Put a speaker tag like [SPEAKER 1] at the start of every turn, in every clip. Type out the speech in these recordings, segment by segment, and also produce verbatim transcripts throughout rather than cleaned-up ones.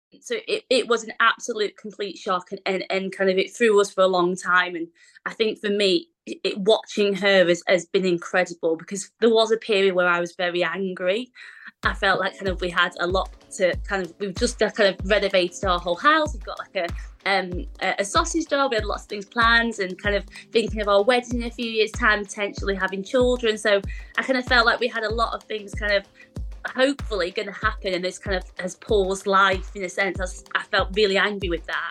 [SPEAKER 1] So it, it was an absolute complete shock, and, and, and kind of it threw us for a long time. And I think for me, it, it- watching her has, has been incredible, because there was a period where I was very angry. I felt like kind of we had a lot to kind of, we've just uh, kind of renovated our whole house. We've got like a um a, a sausage dog. We had lots of things planned, and kind of thinking of our wedding in a few years' time, potentially having children. So I kind of felt like we had a lot of things kind of hopefully going to happen, and this kind of has paused life in a sense. I, was, I felt really angry with that.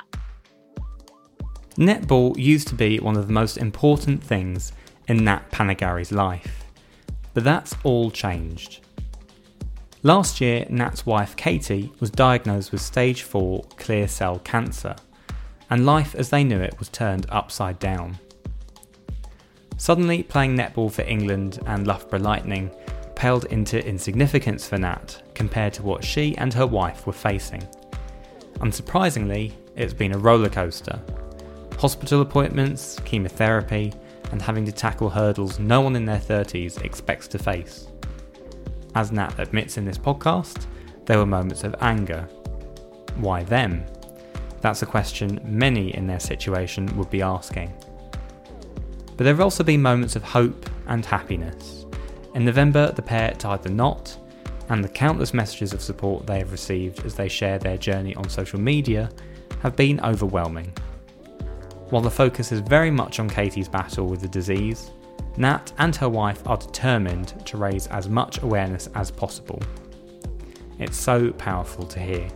[SPEAKER 2] Netball used to be one of the most important things in Nat Panigari's life, but that's all changed. Last year, Nat's wife Katie was diagnosed with stage four clear cell cancer, and life as they knew it was turned upside down. Suddenly, playing netball for England and Loughborough Lightning paled into insignificance for Nat compared to what she and her wife were facing. Unsurprisingly, it's been a rollercoaster. Hospital appointments, chemotherapy, and having to tackle hurdles no one in their thirties expects to face. As Nat admits in this podcast, there were moments of anger. Why them? That's a question many in their situation would be asking. But there have also been moments of hope and happiness. In November, the pair tied the knot, and the countless messages of support they have received as they share their journey on social media have been overwhelming. While the focus is very much on Katie's battle with the disease, Nat and her wife are determined to raise as much awareness as possible. It's so powerful to hear.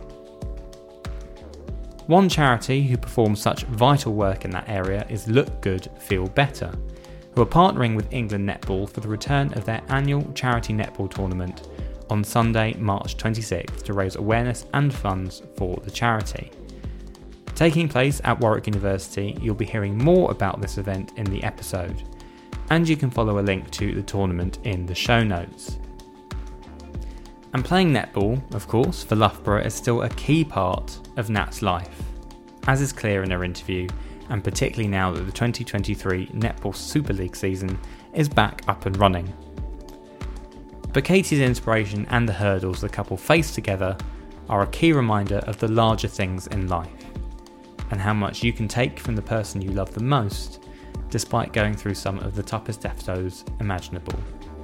[SPEAKER 2] One charity who performs such vital work in that area is Look Good, Feel Better, who are partnering with England Netball for the return of their annual charity netball tournament on Sunday, March twenty-sixth, to raise awareness and funds for the charity. Taking place at Warwick University, you'll be hearing more about this event in the episode, and you can follow a link to the tournament in the show notes. And playing netball, of course, for Loughborough is still a key part of Nat's life, as is clear in her interview, and particularly now that the twenty twenty-three Netball Super League season is back up and running. But Katie's inspiration and the hurdles the couple face together are a key reminder of the larger things in life, and how much you can take from the person you love the most, despite going through some of the toughest episodes imaginable.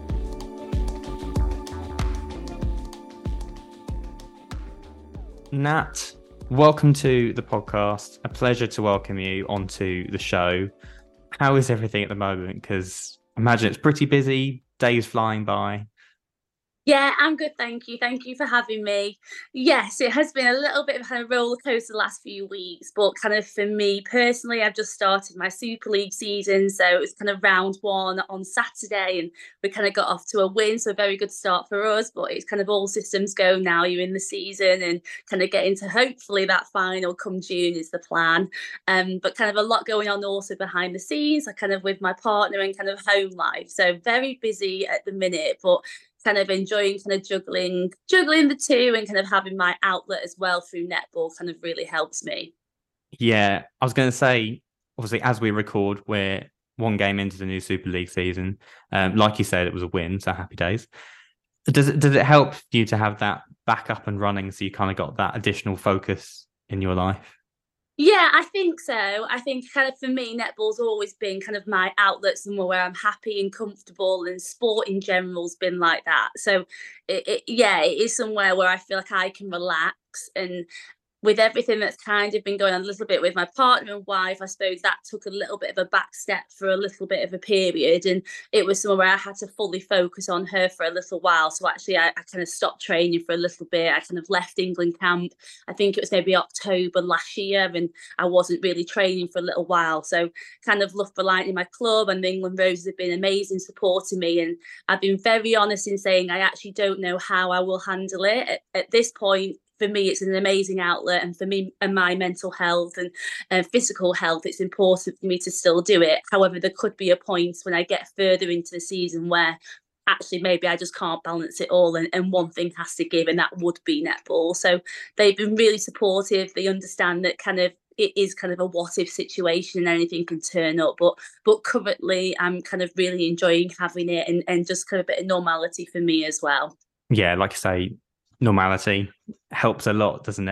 [SPEAKER 2] Nat, welcome to the podcast. A pleasure to welcome you onto the show. How is everything at the moment? Because I imagine it's pretty busy, days flying by.
[SPEAKER 1] Yeah, I'm good, thank you. Thank you for having me. Yes, it has been a little bit of a kind of roller coaster the last few weeks, but kind of for me personally, I've just started my Super League season, so it was kind of round one on Saturday, and we kind of got off to a win, so a very good start for us. But it's kind of all systems go now. You're in the season and kind of getting to hopefully that final come June is the plan. Um, but kind of a lot going on also behind the scenes, like kind of with my partner and kind of home life. So very busy at the minute, but kind of enjoying kind of juggling juggling the two, and kind of having my outlet as well through netball kind of really helps me.
[SPEAKER 2] Yeah, I was going to say, obviously, as we record, we're one game into the new Super League season. Um, like you said, it was a win, so happy days. Does it, does it help you to have that back up and running, so you kind of got that additional focus in your life?
[SPEAKER 1] Yeah, I think so. I think kind of for me, netball's always been kind of my outlet, somewhere where I'm happy and comfortable, and sport in general's been like that. So, it, it, yeah, it is somewhere where I feel like I can relax. And with everything that's kind of been going on a little bit with my partner and wife, I suppose that took a little bit of a back step for a little bit of a period. And it was somewhere where I had to fully focus on her for a little while. So actually, I, I kind of stopped training for a little bit. I kind of left England camp. I think it was maybe October last year, and I wasn't really training for a little while. So kind of Loughborough Lightning, my club, and the England Roses have been amazing supporting me. And I've been very honest in saying I actually don't know how I will handle it. At, at this point, for me, it's an amazing outlet, and for me and my mental health and uh, physical health, it's important for me to still do it. However, there could be a point when I get further into the season where actually maybe I just can't balance it all, and, and one thing has to give, and that would be netball. So they've been really supportive. They understand that kind of it is kind of a what if situation, and anything can turn up. But but currently I'm kind of really enjoying having it, and, and just kind of a bit of normality for me as well.
[SPEAKER 2] Yeah, like you say, normality helps a lot, doesn't it?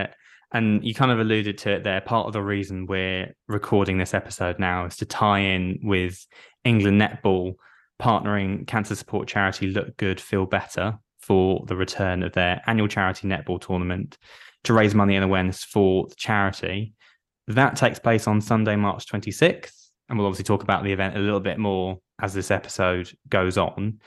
[SPEAKER 2] And you kind of alluded to it there. Part of the reason we're recording this episode now is to tie in with England Netball partnering cancer support charity Look Good, Feel Better for the return of their annual charity netball tournament to raise money and awareness for the charity. That takes place on Sunday, March twenty-sixth. And we'll obviously talk about the event a little bit more as this episode goes on.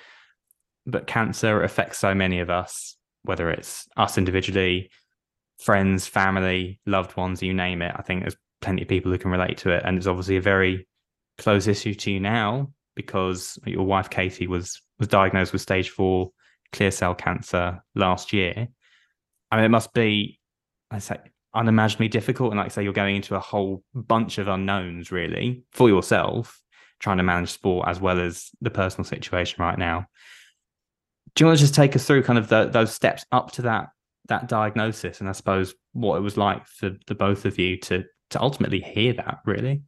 [SPEAKER 2] But cancer affects so many of us, whether it's us individually, friends, family, loved ones, you name it. I think there's plenty of people who can relate to it. And it's obviously a very close issue to you now because your wife, Katie, was was diagnosed with stage four clear cell cancer last year. I mean, it must be, I say, unimaginably difficult. And like I say, you're going into a whole bunch of unknowns, really, for yourself, trying to manage sport as well as the personal situation right now. Do you want to just take us through kind of the, those steps up to that that diagnosis, and I suppose what it was like for the both of you to to ultimately hear that, really?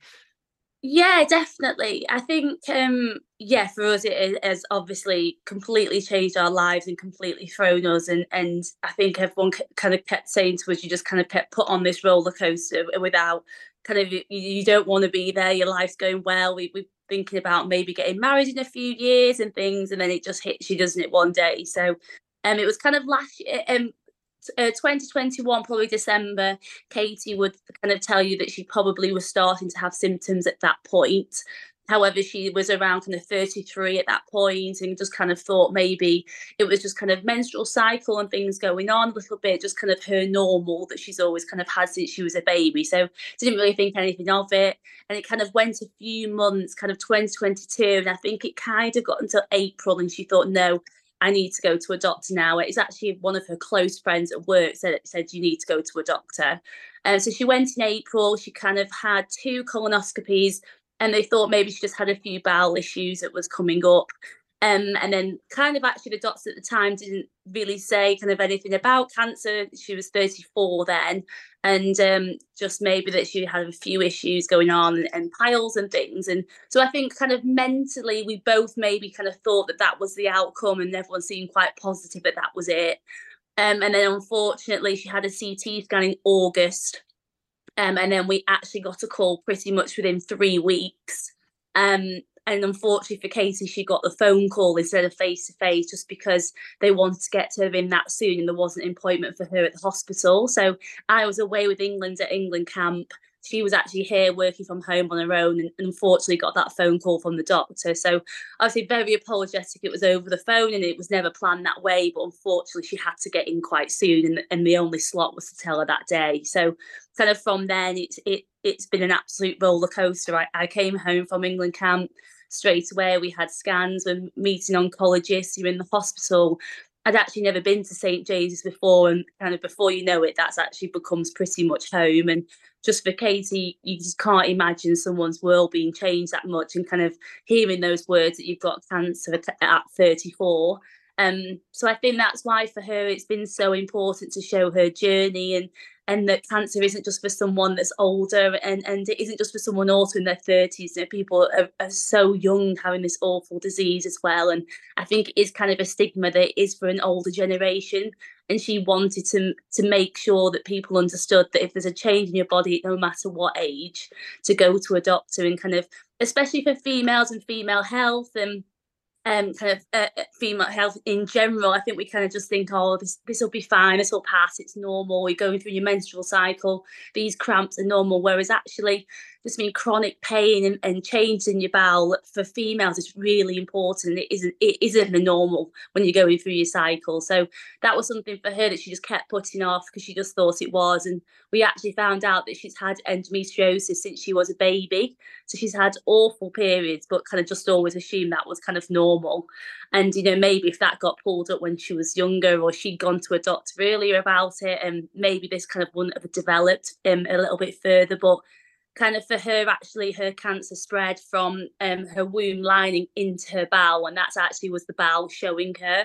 [SPEAKER 1] Yeah, definitely. I think, um, yeah, for us, it has obviously completely changed our lives and completely thrown us. And, and I think everyone c- kind of kept saying to us, you just kind of kept put on this roller coaster without kind of, you, you don't want to be there. Your life's going well. We, we're thinking about maybe getting married in a few years and things. And then it just hits you, doesn't it, one day? So um, it was kind of last year. Um, Uh, twenty twenty-one, probably December, Katie would kind of tell you that she probably was starting to have symptoms at that point. However, she was around kind of thirty-three at that point and just kind of thought maybe it was just kind of menstrual cycle and things going on a little bit, just kind of her normal that she's always kind of had since she was a baby. So didn't really think anything of it. And it kind of went a few months, kind of twenty twenty-two. And I think it kind of got until April and she thought, no, I need to go to a doctor now. It's actually one of her close friends at work said, said you need to go to a doctor. And um, so she went in April. She kind of had two colonoscopies and they thought maybe she just had a few bowel issues that was coming up. Um, and then kind of actually the doctors at the time didn't really say kind of anything about cancer. She was thirty-four then. And um, just maybe that she had a few issues going on and, and piles and things. And so I think kind of mentally, we both maybe kind of thought that that was the outcome and everyone seemed quite positive that that was it. Um, and then unfortunately, she had a C T scan in August. Um, and then we actually got a call pretty much within three weeks. Um, and unfortunately for Katie, she got the phone call instead of face to face just because they wanted to get to her in that soon and there wasn't an appointment for her at the hospital. So I was away with England at England camp. She was actually here working from home on her own and unfortunately got that phone call from the doctor. So obviously very apologetic. It was over the phone and it was never planned that way. But unfortunately, she had to get in quite soon and, and the only slot was to tell her that day. So kind of from then, it, it, it's been an absolute roller coaster. I, I came home from England camp straight away. We had scans, we're meeting oncologists, you're in the hospital. I'd actually never been to Saint James's before, and kind of before you know it, that's actually becomes pretty much home. And just for Katie, you just can't imagine someone's world being changed that much, and kind of hearing those words that you've got cancer at thirty-four. Um, so I think that's why for her it's been so important to show her journey and and that cancer isn't just for someone that's older and, and it isn't just for someone also in their thirties. You know, people are, are so young having this awful disease as well. And I think it is kind of a stigma that it is for an older generation. And she wanted to to make sure that people understood that if there's a change in your body, no matter what age, to go to a doctor and kind of, especially for females and female health and um, kind of uh, female health in general, I think we kind of just think, oh, this this will be fine, this will pass, it's normal, you're going through your menstrual cycle, these cramps are normal, whereas actually just mean chronic pain and, and change in your bowel for females is really important. It isn't it isn't the normal when you're going through your cycle. So that was something for her that she just kept putting off because she just thought it was. And we actually found out that she's had endometriosis since she was a baby. So she's had awful periods, but kind of just always assumed that was kind of normal. And, you know, maybe if that got pulled up when she was younger or she'd gone to a doctor earlier about it, and maybe this kind of wouldn't have developed um, a little bit further. But kind of for her, actually, her cancer spread from um, her womb lining into her bowel, and that's actually was the bowel showing her.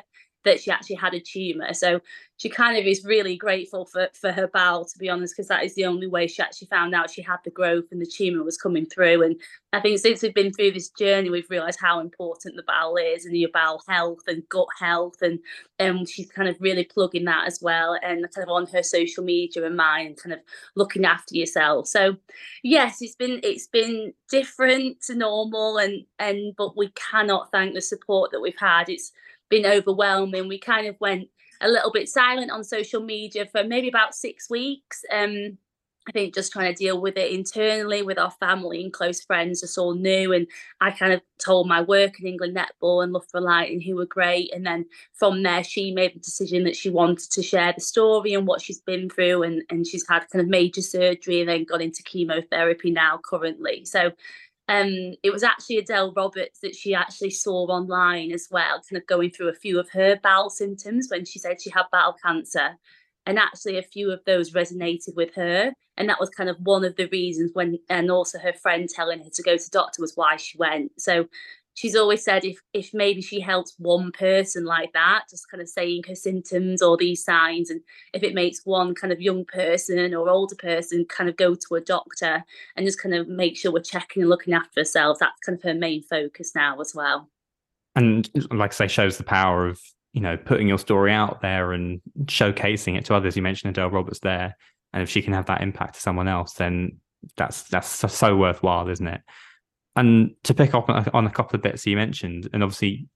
[SPEAKER 1] that she actually had a tumour. So she kind of is really grateful for, for her bowel, to be honest, because that is the only way she actually found out she had the growth and the tumour was coming through. And I think since we've been through this journey, we've realised how important the bowel is, and your bowel health and gut health. And um, she's kind of really plugging that as well, and kind of on her social media and mine, kind of looking after yourself. So yes, it's been it's been different to normal, and and but we cannot thank the support that we've had. It's been overwhelming. We kind of went a little bit silent on social media for maybe about six weeks. Um, I think just trying to deal with it internally with our family and close friends, just all new. And I kind of told my work in England Netball and Love for Lighting, who were great. And then from there, she made the decision that she wanted to share the story and what she's been through. And, and she's had kind of major surgery and then gone into chemotherapy now currently. So um, it was actually Adele Roberts that she actually saw online as well, kind of going through a few of her bowel symptoms when she said she had bowel cancer. And actually a few of those resonated with her. And that was kind of one of the reasons when, and also her friend telling her to go to doctor was why she went. So she's always said if if maybe she helps one person like that, just kind of saying her symptoms or these signs, and if it makes one kind of young person or older person kind of go to a doctor and just kind of make sure we're checking and looking after ourselves, that's kind of her main focus now as well.
[SPEAKER 2] And like I say, shows the power of, you know, putting your story out there and showcasing it to others. You mentioned Adele Roberts there, and if she can have that impact to someone else, then that's that's so, so worthwhile, isn't it? And to pick up on a couple of bits you mentioned, and obviously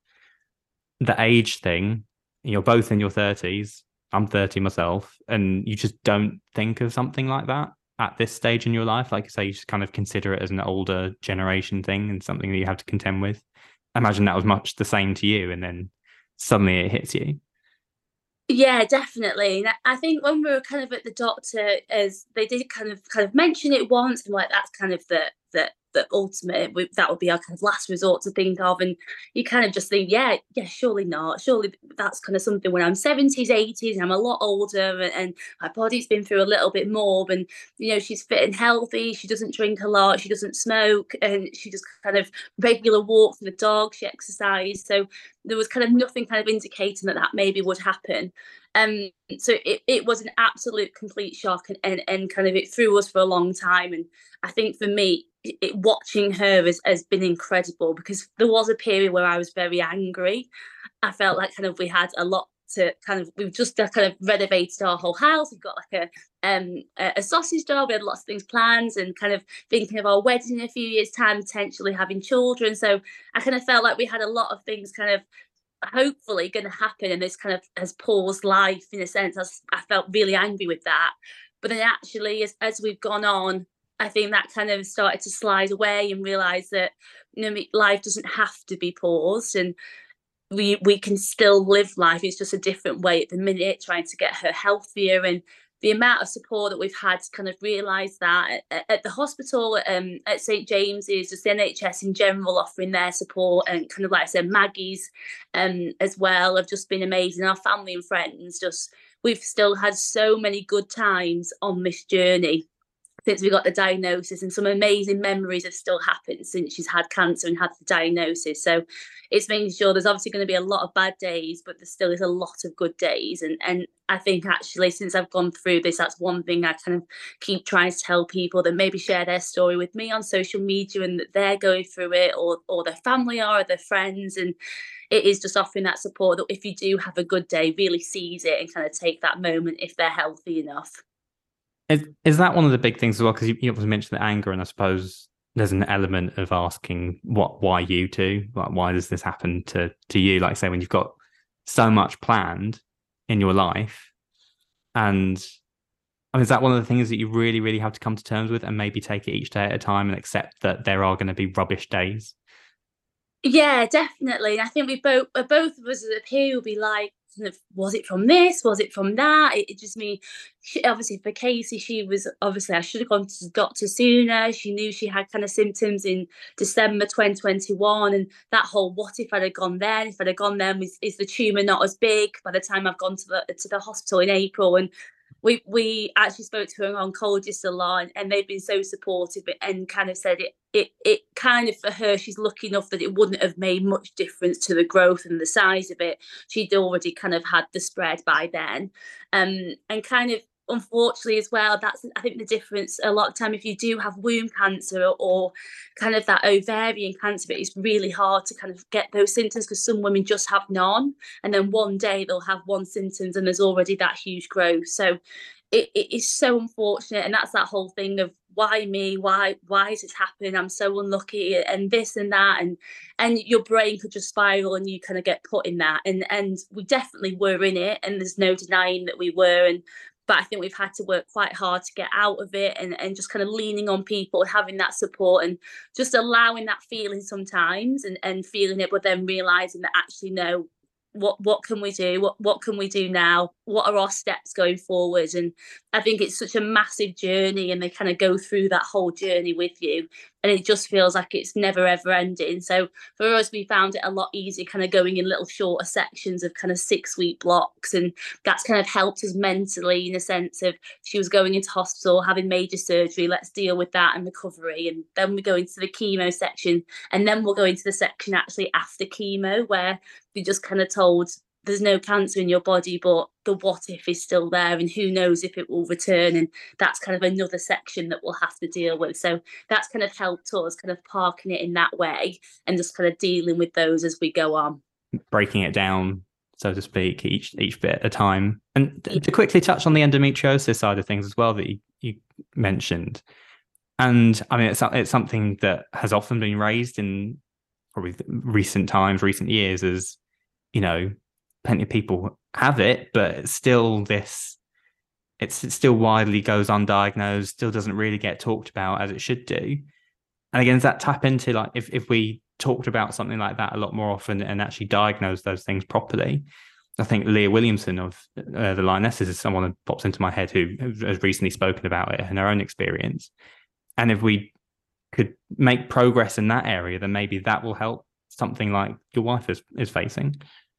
[SPEAKER 2] the age thing, you're both in your thirties. I'm thirty myself, and you just don't think of something like that at this stage in your life. Like you say, you just kind of consider it as an older generation thing and something that you have to contend with. I imagine that was much the same to you, and then suddenly it hits you.
[SPEAKER 1] Yeah, definitely. And I think when we were kind of at the doctor, as they did kind of kind of mention it once, and like that's kind of the the the ultimate, that would be our kind of last resort to think of. And you kind of just think, yeah, yeah, surely not. Surely that's kind of something when I'm seventies, eighties, and I'm a lot older, and, and my body's been through a little bit more. And you know, she's fit and healthy. She doesn't drink a lot. She doesn't smoke, and she just kind of regular walks with the dog. She exercises. So there was kind of nothing kind of indicating that that maybe would happen. Um, so it, it was an absolute complete shock, and, and, and kind of it threw us for a long time. And I think for me, it, watching her has, has been incredible, because there was a period where I was very angry. I felt like kind of we had a lot to kind of, we've just kind of renovated our whole house. We've got like a um a sausage dog. We had lots of things planned, and kind of thinking of our wedding in a few years' time, potentially having children. So I kind of felt like we had a lot of things kind of hopefully going to happen, and this kind of has paused life in a sense. I, was, I felt really angry with that, but then actually as, as we've gone on, I think that kind of started to slide away and realize that, you know, life doesn't have to be paused, and we we can still live life. It's just a different way at the minute, trying to get her healthier. And the amount of support that we've had to kind of realise that at, at the hospital, um, at St James's, just the N H S in general offering their support, and kind of like I said, Maggie's um, as well, have just been amazing. Our family and friends, just we've still had so many good times on this journey since we got the diagnosis, and some amazing memories have still happened since she's had cancer and had the diagnosis. So it's making sure there's obviously going to be a lot of bad days, but there still is a lot of good days. And and I think actually since I've gone through this, that's one thing I kind of keep trying to tell people, that maybe share their story with me on social media, and that they're going through it, or or their family are, or their friends. And it is just offering that support, that if you do have a good day, really seize it and kind of take that moment if they're healthy enough.
[SPEAKER 2] Is, is that one of the big things as well? Because you, you obviously mentioned the anger, and I suppose there's an element of asking, what, why you two? Like, why does this happen to to you? Like I say, when you've got so much planned in your life, and I mean, is that one of the things that you really, really have to come to terms with, and maybe take it each day at a time and accept that there are going to be rubbish days?
[SPEAKER 1] Yeah, definitely. And I think we both, uh, both of us appear will be like, kind of, was it from this? Was it from that? It, it just me. She, obviously, for Casey, she was obviously I should have gone to the doctor sooner. She knew she had kind of symptoms in December twenty twenty-one, and that whole what if I'd have gone then? If I'd have gone then, is, is the tumor not as big by the time I've gone to the to the hospital in April? And we we actually spoke to her oncologist a lot, and, and they've been so supportive and kind of said it it it kind of, for her, she's lucky enough that it wouldn't have made much difference to the growth and the size of it. She'd already kind of had the spread by then, um, and kind of, unfortunately as well, that's, I think, the difference a lot of time. If you do have womb cancer or kind of that ovarian cancer, it's really hard to kind of get those symptoms, because some women just have none, and then one day they'll have one symptoms and there's already that huge growth. So it, it is so unfortunate, and that's that whole thing of, why me, why why is this happening, I'm so unlucky, and this and that, and and your brain could just spiral and you kind of get put in that, and and we definitely were in it, and there's no denying that we were. And but I think we've had to work quite hard to get out of it, and, and just kind of leaning on people, having that support, and just allowing that feeling sometimes, and, and feeling it, but then realising that actually, no, what what can we do? What what can we do now? What are our steps going forward? And I think it's such a massive journey, and they kind of go through that whole journey with you, and it just feels like it's never ever ending. So for us, we found it a lot easier kind of going in little shorter sections of kind of six week blocks, and that's kind of helped us mentally, in a sense of, she was going into hospital having major surgery, let's deal with that and recovery, and then we go into the chemo section, and then we'll go into the section actually after chemo, where we just kind of told, there's no cancer in your body, but the what if is still there, and who knows if it will return. And that's kind of another section that we'll have to deal with. So that's kind of helped us kind of parking it in that way, and just kind of dealing with those as we go on.
[SPEAKER 2] Breaking it down, so to speak, each each bit at a time. And yeah. To quickly touch on the endometriosis side of things as well that you, you mentioned. And I mean, it's, it's something that has often been raised in probably recent times, recent years, as, you know, plenty of people have it, but it's still this, it's, it still widely goes undiagnosed, still doesn't really get talked about as it should do. And again, does that tap into, like, if, if we talked about something like that a lot more often and actually diagnosed those things properly? I think Leah Williamson of uh, the Lionesses is someone that pops into my head who has recently spoken about it in her own experience. And if we could make progress in that area, then maybe that will help something like your wife is, is facing.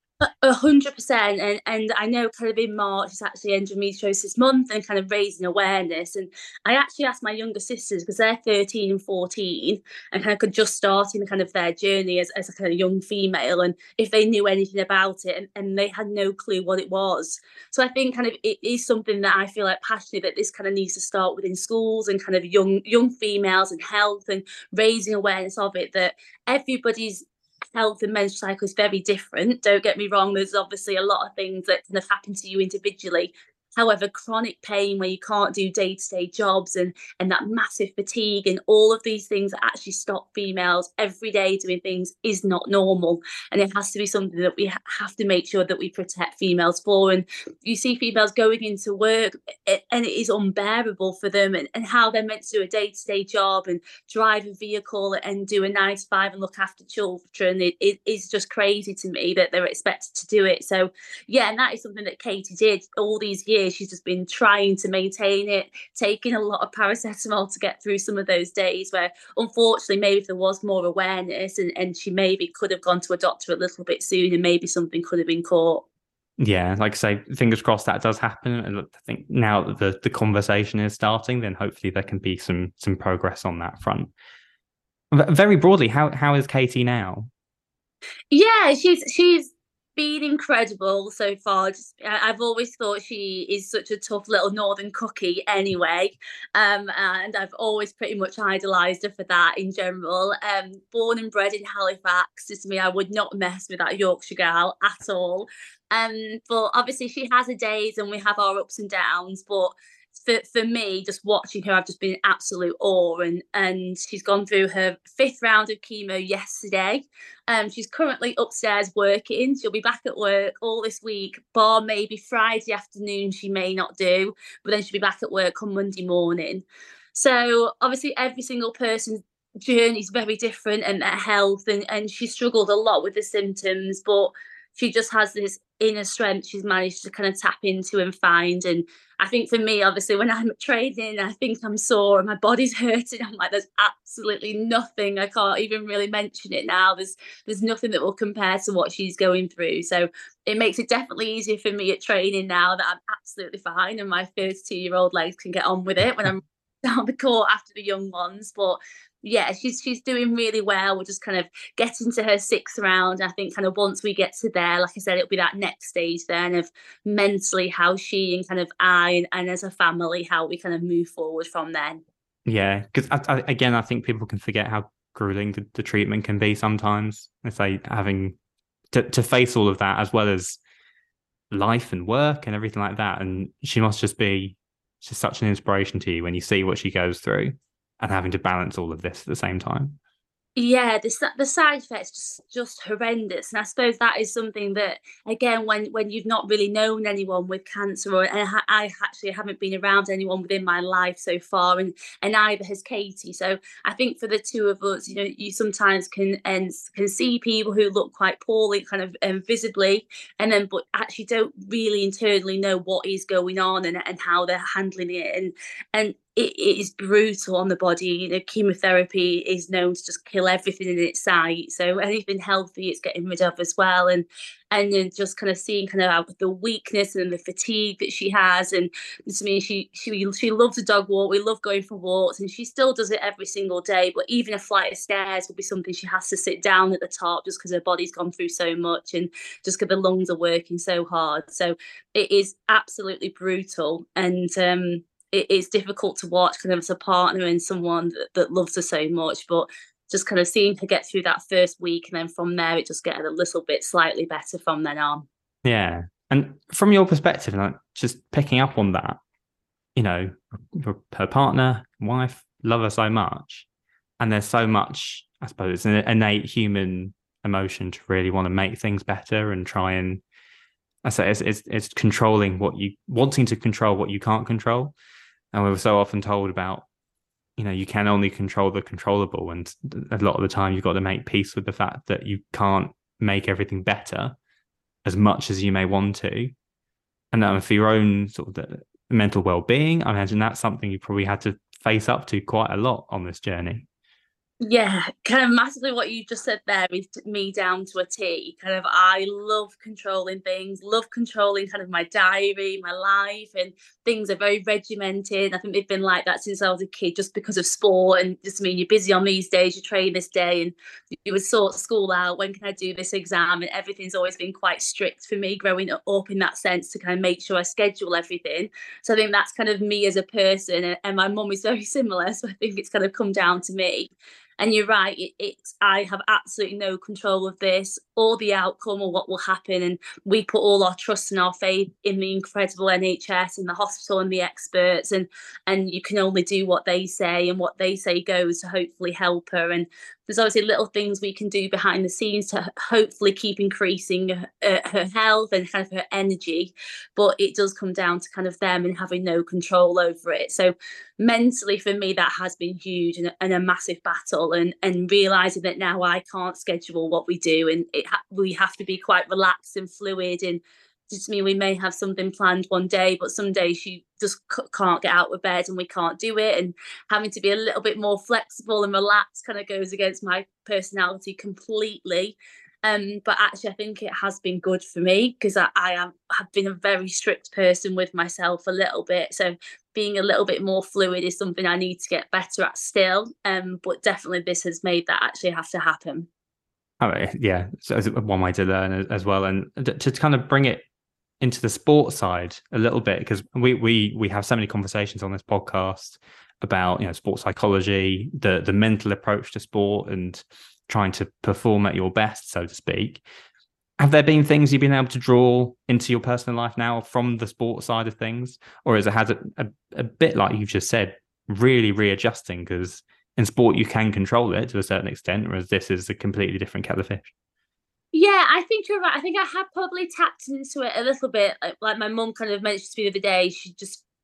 [SPEAKER 1] A hundred percent, and and I know kind of in March it's actually endometriosis month, and kind of raising awareness. And I actually asked my younger sisters, because they're thirteen and fourteen, and kind of just starting kind of their journey as, as a kind of young female, and if they knew anything about it, and, and they had no clue what it was. So I think kind of it is something that I feel like passionate that this kind of needs to start within schools and kind of young young females and health, and raising awareness of it, that everybody's health and menstrual cycle is very different. Don't get me wrong, there's obviously a lot of things that kind of happen to you individually. However, chronic pain where you can't do day-to-day jobs, and and that massive fatigue and all of these things that actually stop females every day doing things is not normal, and it has to be something that we ha- have to make sure that we protect females for. And you see females going into work, it, and it is unbearable for them, and, and how they're meant to do a day-to-day job and drive a vehicle and do a nine to five and look after children. It, it is just crazy to me that they're expected to do it. So yeah, and that is something that Katie did all these years. She's just been trying to maintain it, taking a lot of paracetamol to get through some of those days where, unfortunately, maybe if there was more awareness, and, and she maybe could have gone to a doctor a little bit sooner, maybe something could have been caught.
[SPEAKER 2] Yeah, like I say, fingers crossed that does happen. And I think now that the, the conversation is starting, then hopefully there can be some some progress on that front. Very broadly, how how is Katie now?
[SPEAKER 1] Yeah, she's she's been incredible so far. Just, I've always thought she is such a tough little northern cookie anyway, um, and I've always pretty much idolised her for that in general. Um, born and bred in Halifax, to me, I would not mess with that Yorkshire girl at all. Um, but obviously she has her days, and we have our ups and downs, but For, for me, just watching her, I've just been in absolute awe. And, and she's gone through her fifth round of chemo yesterday. Um, she's currently upstairs working. She'll be back at work all this week, bar maybe Friday afternoon she may not do, but then she'll be back at work on Monday morning. So obviously every single person's journey is very different, and their health, and, and she struggled a lot with the symptoms, but she just has this inner strength she's managed to kind of tap into and find. And I think for me, obviously, when I'm training, I think I'm sore and my body's hurting. I'm like, there's absolutely nothing. I can't even really mention it now. There's there's nothing that will compare to what she's going through. So it makes it definitely easier for me at training now that I'm absolutely fine and my thirty-two year old legs can get on with it when I'm down the court after the young ones. But yeah, she's she's doing really well. We're just kind of getting to her sixth round. I think kind of once we get to there, like I said, it'll be that next stage then of mentally how she and kind of I and, and as a family, how we kind of move forward from then.
[SPEAKER 2] Yeah, because I, I, again, I think people can forget how grueling the, the treatment can be sometimes. It's like having to, to face all of that as well as life and work and everything like that. And she must just be just such an inspiration to you when you see what she goes through and having to balance all of this at the same time.
[SPEAKER 1] Yeah, the the side effects just just horrendous, and I suppose that is something that again, when when you've not really known anyone with cancer, or and I, I actually haven't been around anyone within my life so far, and and neither has Katie. So I think for the two of us, you know, you sometimes can and can see people who look quite poorly, kind of um, visibly, and then but actually don't really internally know what is going on and and how they're handling it, and and it, it is brutal on the body. You know, chemotherapy is known to just kill everything in its sight. So anything healthy, it's getting rid of as well. And and then just kind of seeing kind of the weakness and the fatigue that she has. And to me, she she she loves a dog walk. We love going for walks, and she still does it every single day. But even a flight of stairs will be something she has to sit down at the top just because her body's gone through so much, and just because the lungs are working so hard. So it is absolutely brutal. And um it is difficult to watch kind of as a partner and someone that, that loves her so much, but just kind of seeing her get through that first week, and then from there it just getting a little bit slightly better from then on.
[SPEAKER 2] Yeah. And from your perspective, like just picking up on that, you know, her partner, wife, love her so much. And there's so much, I suppose, an innate human emotion to really want to make things better and try and I say it's, it's it's controlling what you wanting to control what you can't control. And we were so often told about, you know, you can only control the controllable. And a lot of the time you've got to make peace with the fact that you can't make everything better as much as you may want to. And um, for your own sort of the mental well-being, I imagine that's something you probably had to face up to quite a lot on this journey.
[SPEAKER 1] Yeah, kind of massively what you just said there is me down to a T. Kind of, I love controlling things, love controlling kind of my diary, my life, and things are very regimented. I think they've been like that since I was a kid, just because of sport. And just I mean, you're busy on these days, you train this day, and you would sort school out. When can I do this exam? And everything's always been quite strict for me growing up in that sense, to kind of make sure I schedule everything. So I think that's kind of me as a person. And, and my mum is very similar. So I think it's kind of come down to me. And you're right, it, it's I have absolutely no control of this or the outcome or what will happen. And we put all our trust and our faith in the incredible N H S and the hospital and the experts. And and you can only do what they say, and what they say goes to hopefully help her. And there's obviously little things we can do behind the scenes to hopefully keep increasing uh, her health and kind of her energy. But it does come down to kind of them and having no control over it. So mentally for me, that has been huge, and, and a massive battle, and, and realising that now I can't schedule what we do, and it ha- we have to be quite relaxed and fluid. And just mean we may have something planned one day, but some days you just c- can't get out of bed and we can't do it. And having to be a little bit more flexible and relaxed kind of goes against my personality completely. Um, but actually, I think it has been good for me, because I, I am, have been a very strict person with myself a little bit. So being a little bit more fluid is something I need to get better at still. Um, but definitely this has made that actually have to happen.
[SPEAKER 2] Oh, yeah. So it's one way to learn as well. And to, to kind of bring it into the sports side a little bit, because we we we have so many conversations on this podcast about, you know, sports psychology, the the mental approach to sport, and trying to perform at your best, so to speak. Have there been things you've been able to draw into your personal life now from the sports side of things, or is it has it a, a bit like you've just said, really readjusting? Because in sport you can control it to a certain extent, whereas this is a completely different kettle of fish.
[SPEAKER 1] Yeah, I think you're right. I think I have probably tapped into it a little bit. Like, like my mum kind of mentioned to me the other day, she just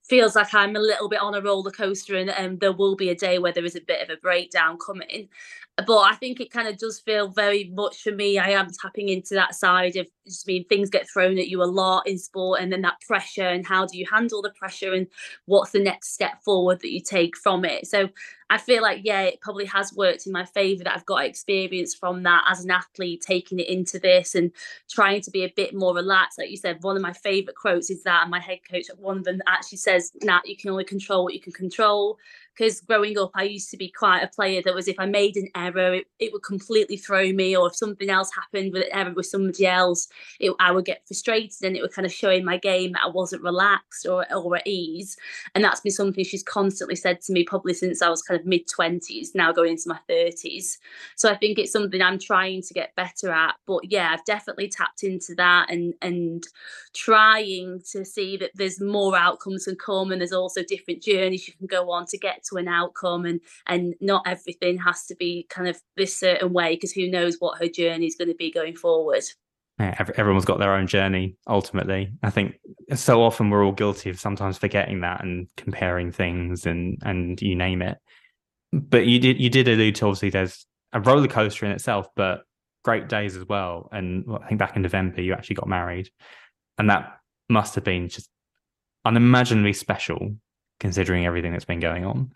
[SPEAKER 1] feels like I'm a little bit on a roller coaster, and um, there will be a day where there is a bit of a breakdown coming. But I think it kind of does feel very much for me. I am tapping into that side of just mean things get thrown at you a lot in sport, and then that pressure, and how do you handle the pressure, and what's the next step forward that you take from it. So I feel like, yeah, it probably has worked in my favour that I've got experience from that as an athlete, taking it into this and trying to be a bit more relaxed. Like you said, one of my favourite quotes is that, and my head coach, one of them actually says, Nat, you can only control what you can control. Because growing up, I used to be quite a player that was, if I made an error, it, it would completely throw me, or if something else happened with an error with somebody else, it, I would get frustrated, and it would kind of show in my game that I wasn't relaxed or, or at ease. And that's been something she's constantly said to me probably since I was kind of mid twenties, now going into my thirties. So I think it's something I'm trying to get better at. But yeah, I've definitely tapped into that, and and trying to see that there's more outcomes can come, and there's also different journeys you can go on to get to an outcome, and and not everything has to be kind of this certain way, because who knows what her journey is going to be going forward.
[SPEAKER 2] Yeah, everyone's got their own journey ultimately. I think so often we're all guilty of sometimes forgetting that and comparing things and and you name it. But you did you did allude to, obviously there's a roller coaster in itself, but great days as well. And I think back in November you actually got married, and that must have been just unimaginably special considering everything that's been going on.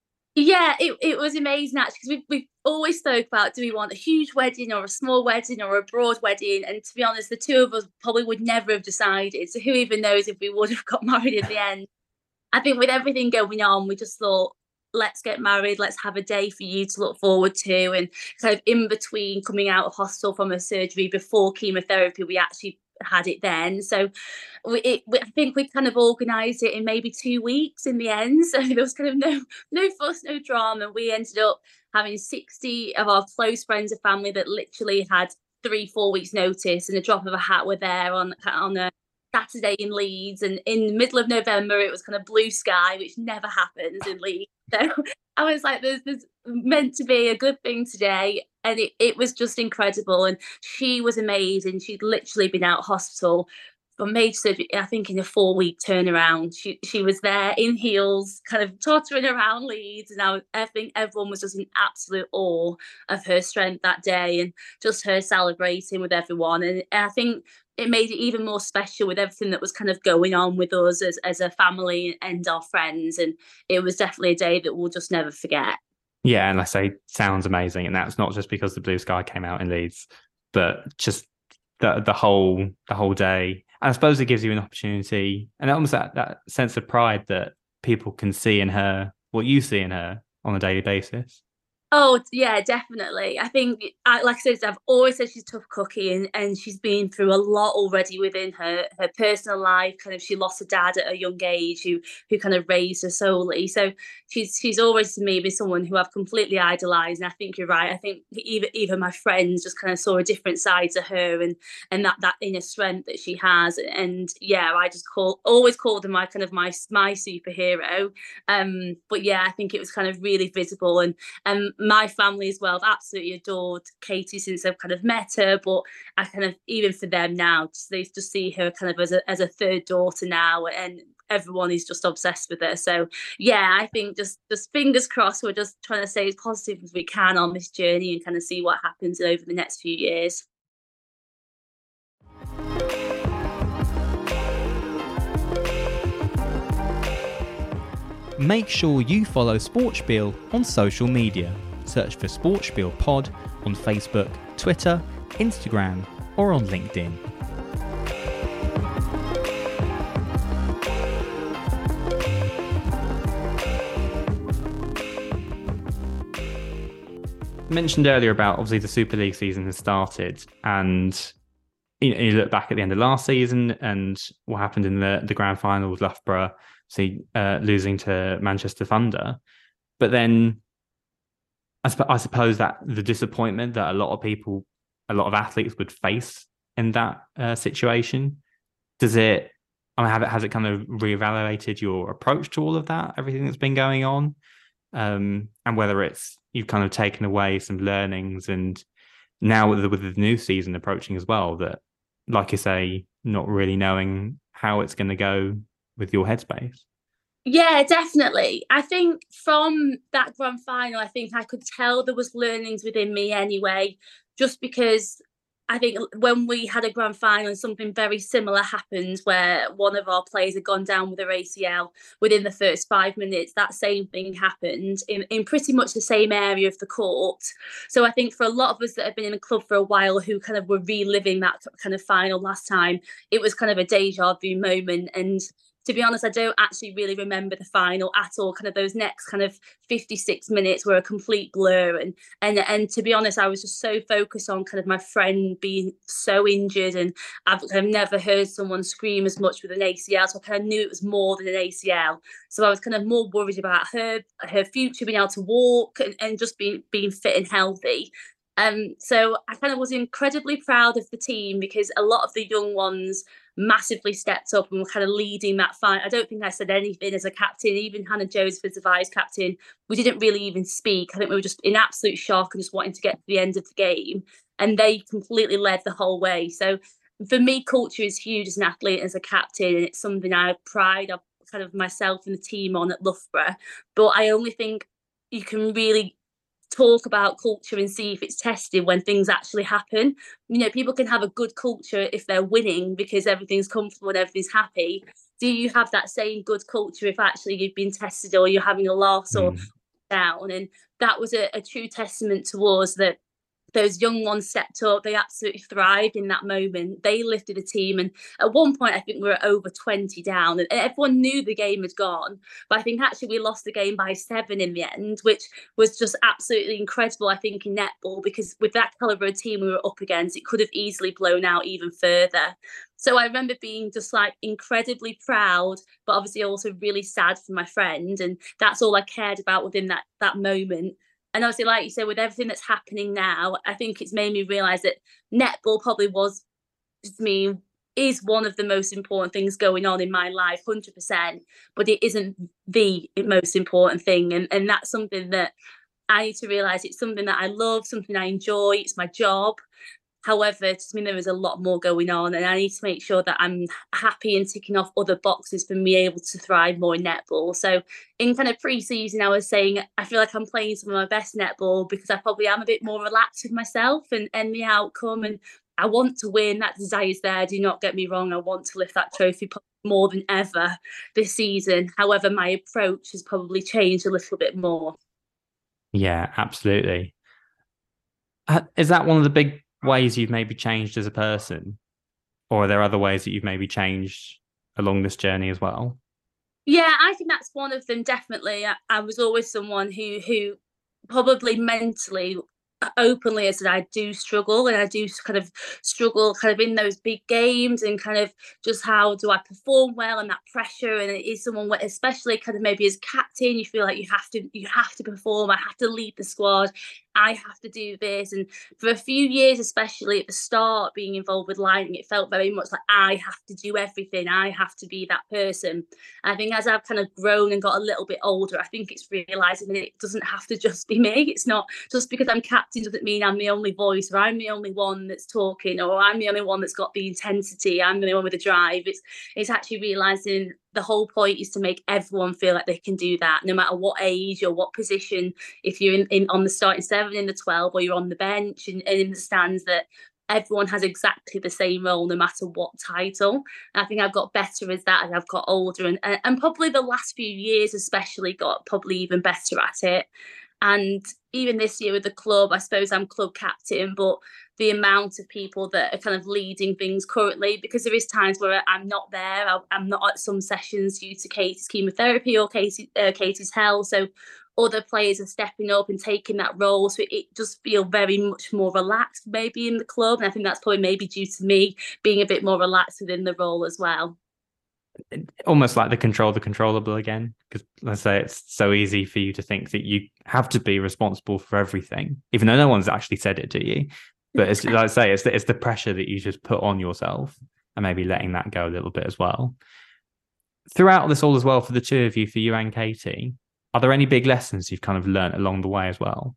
[SPEAKER 1] Yeah, it, it was amazing actually, because we we always spoke about, do we want a huge wedding or a small wedding or a broad wedding? And to be honest, the two of us probably would never have decided. So who even knows if we would have got married in the end. I think with everything going on, we just thought, let's get married, let's have a day for you to look forward to. And kind of in between coming out of hospital from a surgery before chemotherapy, we actually had it then. So we, it, we, I think we kind of organised it in maybe two weeks in the end. So there was kind of no no fuss, no drama. We ended up having sixty of our close friends and family that literally had three, four weeks notice, and a drop of a hat were there on on a Saturday in Leeds. And in the middle of November, it was kind of blue sky, which never happens in Leeds. So I was like, there's, there's meant to be a good thing today. And it, it was just incredible. And she was amazing. She'd literally been out of hospital for major surgery, I think in a four week turnaround. She she was there in heels, kind of tottering around Leeds. And I, I think everyone was just in absolute awe of her strength that day, and just her celebrating with everyone. And I think it made it even more special with everything that was kind of going on with us as, as a family and our friends. And it was definitely a day that we'll just never forget.
[SPEAKER 2] Yeah, and I say sounds amazing, and that's not just because the blue sky came out in Leeds, but just the the whole the whole day. And I suppose it gives you an opportunity, and almost that, that sense of pride that people can see in her what you see in her on a daily basis.
[SPEAKER 1] Oh, yeah, definitely. I think, I, like I said, I've always said she's a tough cookie, and, and she's been through a lot already within her her personal life. Kind of, she lost a dad at a young age who who kind of raised her solely. So she's she's always to me been someone who I've completely idolised. And I think you're right. I think even even my friends just kind of saw a different side to her, and and that that inner strength that she has. And yeah, I just call always called her my kind of my my superhero. Um, but yeah, I think it was kind of really visible. And um. My family as well have absolutely adored Katie since I've kind of met her, but I kind of, even for them now, just, they just see her kind of as a as a third daughter now, and everyone is just obsessed with her. So yeah, I think just just fingers crossed, we're just trying to stay as positive as we can on this journey and kind of see what happens over the next few years.
[SPEAKER 2] Make sure you follow Sportspiel on social media. Search for Sportspiel Pod on Facebook, Twitter, Instagram, or on LinkedIn. Mentioned earlier about obviously the Super League season has started, and you know, you look back at the end of last season and what happened in the, the grand final with Loughborough, see uh, losing to Manchester Thunder, but then I, sp- I suppose that the disappointment that a lot of people, a lot of athletes would face in that uh, situation, does it, I mean, have it, has it kind of reevaluated your approach to all of that, everything that's been going on? Um, and whether it's, you've kind of taken away some learnings, and now with the, with the new season approaching as well, that, like you say, not really knowing how it's going to go with your headspace.
[SPEAKER 1] Yeah, definitely. I think from that grand final, I think I could tell there was learnings within me anyway, just because I think when we had a grand final and something very similar happened where one of our players had gone down with their A C L within the first five minutes, that same thing happened in, in pretty much the same area of the court. So I think for a lot of us that have been in the club for a while who kind of were reliving that kind of final last time, it was kind of a deja vu moment. And to be honest, I don't actually really remember the final at all. Kind of those next kind of fifty-six minutes were a complete blur. And and and to be honest, I was just so focused on kind of my friend being so injured, and I've kind of never heard someone scream as much with an A C L. So I kind of knew it was more than an A C L. So I was kind of more worried about her, her future, being able to walk and, and just being being fit and healthy. Um, so I kind of was incredibly proud of the team because a lot of the young ones massively stepped up and were kind of leading that fight. I don't think I said anything as a captain. Even Hannah Joseph as the vice captain, we didn't really even speak. I think we were just in absolute shock and just wanting to get to the end of the game. And they completely led the whole way. So for me, culture is huge as an athlete, as a captain, and it's something I pride of kind of myself and the team on at Loughborough. But I only think you can really talk about culture and see if it's tested when things actually happen. You know, people can have a good culture if they're winning because everything's comfortable and everything's happy. Do you have that same good culture if actually you've been tested or you're having a loss or
[SPEAKER 2] Mm.
[SPEAKER 1] down? And that was a, a true testament towards that those young ones stepped up. They absolutely thrived in that moment. They lifted the team. And at one point, I think we were over twenty down, and everyone knew the game had gone. But I think actually we lost the game by seven in the end, which was just absolutely incredible, I think, in netball, because with that calibre of team we were up against, it could have easily blown out even further. So I remember being just like incredibly proud, but obviously also really sad for my friend. And that's all I cared about within that that moment. And obviously, like you said, with everything that's happening now, I think it's made me realise that netball probably was, to me, is one of the most important things going on in my life, one hundred percent. But it isn't the most important thing. And, and that's something that I need to realise. It's something that I love, something I enjoy. It's my job. However, to me, there is a lot more going on, and I need to make sure that I'm happy and ticking off other boxes for me able to thrive more in netball. So, in kind of pre-season, I was saying I feel like I'm playing some of my best netball because I probably am a bit more relaxed with myself and, and the outcome. And I want to win. That desire's there. Do not get me wrong. I want to lift that trophy more than ever this season. However, my approach has probably changed a little bit more.
[SPEAKER 2] Yeah, absolutely. Uh, Is that one of the big ways you've maybe changed as a person? Or are there other ways that you've maybe changed along this journey as well?
[SPEAKER 1] Yeah, I think that's one of them. Definitely, I, I was always someone who who probably mentally, uh, openly, I said I do struggle, and I do kind of struggle kind of in those big games, and kind of just how do I perform well and that pressure. And it is someone where, especially kind of maybe as captain, you feel like you have to you have to perform. I have to lead the squad. I have to do this. And for a few years, especially at the start, being involved with Lightning, it felt very much like I have to do everything. I have to be that person. I think as I've kind of grown and got a little bit older, I think it's realizing that it doesn't have to just be me. It's not just because I'm captain doesn't mean I'm the only voice, or I'm the only one that's talking, or I'm the only one that's got the intensity. I'm the only one with the drive. It's it's actually realizing the whole point is to make everyone feel like they can do that, no matter what age or what position. If you're in, in on the starting seven, in the twelve, or you're on the bench and, and in the stands, that everyone has exactly the same role no matter what title. And I think I've got better as that as I've got older, and, and and probably the last few years especially got probably even better at it. And even this year with the club, I suppose I'm club captain, but the amount of people that are kind of leading things currently, because there is times where I'm not there, I'm not at some sessions due to Katie's chemotherapy or Katie, uh, Katie's health. So other players are stepping up and taking that role. So it, it just feel very much more relaxed maybe in the club. And I think that's probably maybe due to me being a bit more relaxed within the role as well.
[SPEAKER 2] Almost like the control the controllable again, because let's say it's so easy for you to think that you have to be responsible for everything, even though no one's actually said it to you. But it's, like I say, it's the, it's the pressure that you just put on yourself, and maybe letting that go a little bit as well. Throughout this all as well, for the two of you, for you and Katie, are there any big lessons you've kind of learned along the way as well?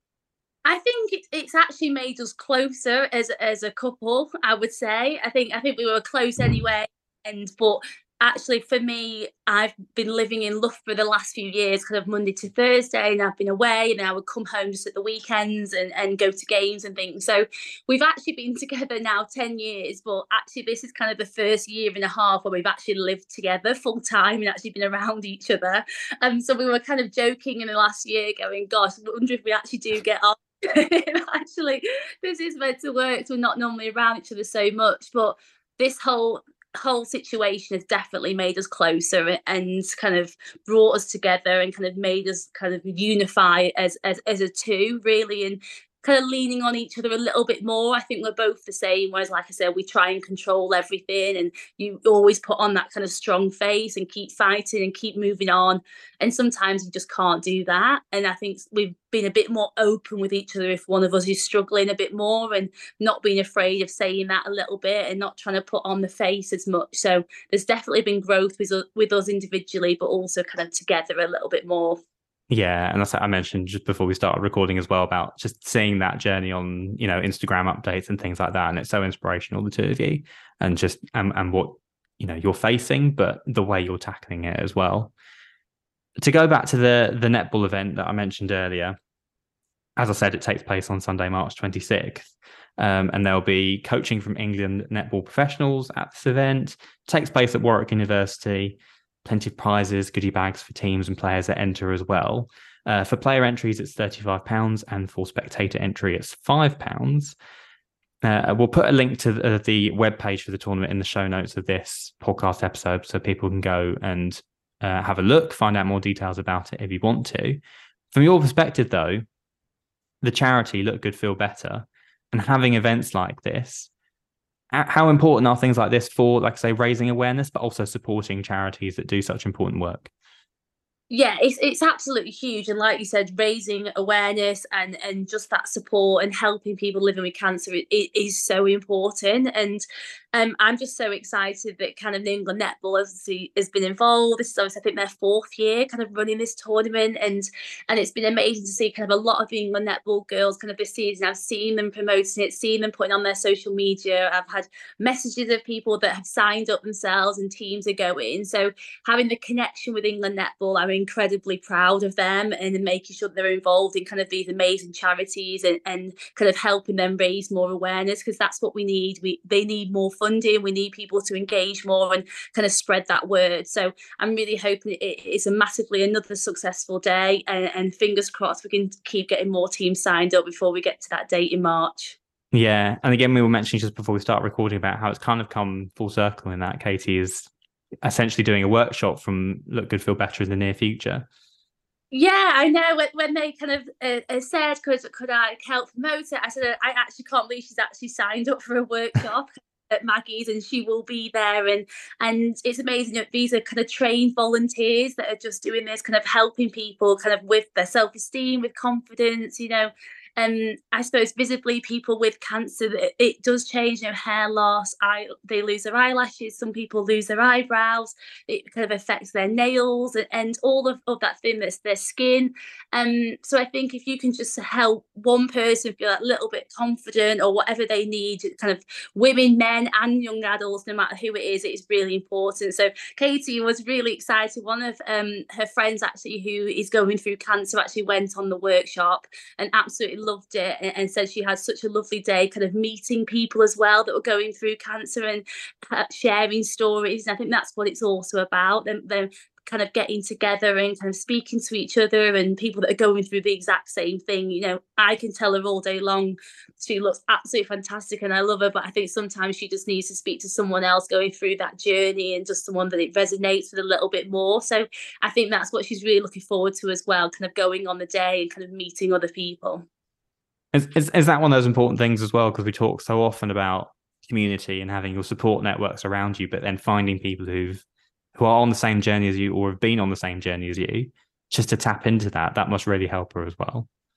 [SPEAKER 1] I think it, it's actually made us closer as as a couple. I would say. I think I think we were close anyway, and but Actually, for me, I've been living in Loughborough the last few years, kind of Monday to Thursday, and I've been away, and I would come home just at the weekends and, and go to games and things. So we've actually been together now ten years, but actually this is kind of the first year and a half where we've actually lived together full time and actually been around each other. Um, so we were kind of joking in the last year, going, "Gosh, I wonder if we actually do get on." Actually, this is meant to work. So we're not normally around each other so much, but this whole whole situation has definitely made us closer and kind of brought us together and kind of made us kind of unify as as, as a two, really, and kind of leaning on each other a little bit more. I think we're both the same, whereas like I said, we try and control everything, and you always put on that kind of strong face and keep fighting and keep moving on, and sometimes you just can't do that. And I think we've been a bit more open with each other if one of us is struggling a bit more, and not being afraid of saying that a little bit and not trying to put on the face as much. So there's definitely been growth with, with us individually, but also kind of together a little bit more.
[SPEAKER 2] Yeah, and that's what I mentioned just before we started recording as well, about just seeing that journey on, you know, Instagram updates and things like that. And it's so inspirational, the two of you, and just and, and what, you know, you're facing, but the way you're tackling it as well. To go back to the the netball event that I mentioned earlier, as I said, it takes place on Sunday, March twenty-sixth. Um, and there'll be coaching from England netball professionals at this event. It takes place at Warwick University. Plenty of prizes, goodie bags for teams and players that enter as well. Uh, for player entries, it's thirty-five pounds, and for spectator entry, it's five pounds. Uh, we'll put a link to the, the webpage for the tournament in the show notes of this podcast episode, so people can go and uh, have a look, find out more details about it if you want to. From your perspective, though, the charity Look Good, Feel Better, and having events like this, how important are things like this for, like I say, raising awareness, but also supporting charities that do such important work?
[SPEAKER 1] Yeah, it's it's absolutely huge, and like you said, raising awareness and and just that support and helping people living with cancer, it, it is so important. And um, I'm just so excited that kind of England Netball obviously has been involved. This is obviously, I think, their fourth year kind of running this tournament, and and it's been amazing to see kind of a lot of the England Netball girls kind of this season. I've seen them promoting it, seen them putting on their social media. I've had messages of people that have signed up themselves and teams are going. So having the connection with England Netball, I'm incredibly proud of them, and making sure they're involved in kind of these amazing charities, and, and kind of helping them raise more awareness, because that's what we need. We they need more funding. We need people to engage more and kind of spread that word. So I'm really hoping it is a massively another successful day, and, and fingers crossed we can keep getting more teams signed up before we get to that date in March.
[SPEAKER 2] Yeah, and again, we were mentioning just before we start recording about how it's kind of come full circle in that Katie is essentially doing a workshop from Look Good, Feel Better in the near future.
[SPEAKER 1] Yeah, I know. When, when they kind of uh, said, could, could I help promote it? I said, I actually can't believe she's actually signed up for a workshop at Maggie's, and she will be there. And and it's amazing that these are kind of trained volunteers that are just doing this, kind of helping people kind of with their self-esteem, with confidence, you know. And I suppose visibly people with cancer, it, it does change, you know, hair loss, eye, they lose their eyelashes, some people lose their eyebrows, it kind of affects their nails, and, and all of, of that thing that's their skin. Um, so I think if you can just help one person feel a little bit confident or whatever they need, kind of women, men and young adults, no matter who it is, it's really important. So Katie was really excited. One of um, her friends actually who is going through cancer actually went on the workshop and absolutely loved it, and, and said she had such a lovely day kind of meeting people as well that were going through cancer and uh, sharing stories. And I think that's what it's also about, them, them kind of getting together and kind of speaking to each other, and people that are going through the exact same thing. You know, I can tell her all day long she looks absolutely fantastic and I love her, but I think sometimes she just needs to speak to someone else going through that journey, and just someone that it resonates with a little bit more. So I think that's what she's really looking forward to as well, kind of going on the day and kind of meeting other people.
[SPEAKER 2] Is, is, is that one of those important things as well? Because we talk so often about community and having your support networks around you, but then finding people who've who are on the same journey as you or have been on the same journey as you, just to tap into that, that must really help her as well.